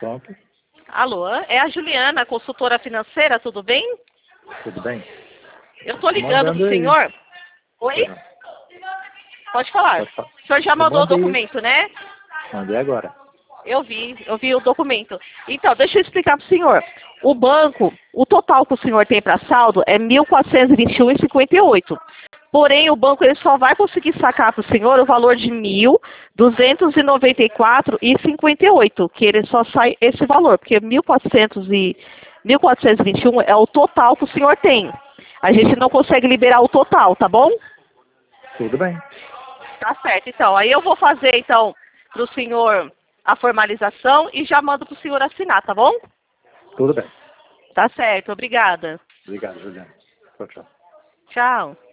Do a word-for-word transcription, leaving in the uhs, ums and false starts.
Pronto. Alô, é a Juliana, consultora financeira, tudo bem? Tudo bem? Eu tô ligando Mandando pro aí. senhor. Oi? Uhum. Pode falar. Pode falar. O senhor já Eu mandou o mandei. documento, né? Mandei agora. Eu vi, eu vi o documento. Então, deixa eu explicar para o senhor. O banco, o total que o senhor tem para saldo é mil quatrocentos e vinte e um reais e cinquenta e oito centavos. Porém, o banco ele só vai conseguir sacar para o senhor o valor de mil duzentos e noventa e quatro reais e cinquenta e oito centavos, que ele só sai esse valor, porque mil e quatrocentos e mil quatrocentos e vinte e um é o total que o senhor tem. A gente não consegue liberar o total, tá bom? Tudo bem. Tá certo, então. Aí eu vou fazer, então, para o senhor a formalização e já mando para o senhor assinar, tá bom? Tudo bem. Tá certo, obrigada. Obrigado, Juliana. Tchau, tchau. Tchau.